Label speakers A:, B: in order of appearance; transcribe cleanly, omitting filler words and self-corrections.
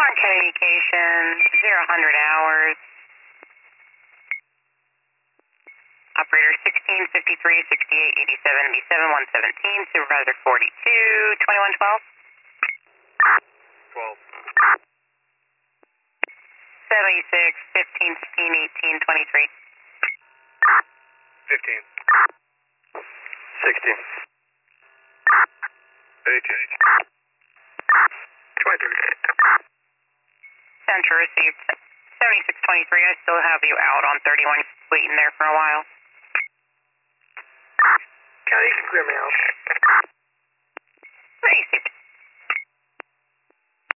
A: Clark Communications, 0-100 hours. Operator 16, 53, 68, 87, B7, 117, Supervisor 42, 2112.
B: 12.
A: 76, 15, 15, 18, 23.
B: 15. 16. 18. 23.
A: Center received. 7623, I still have you out on 31, waiting there for a while.
B: County, you can clear me out.
A: AC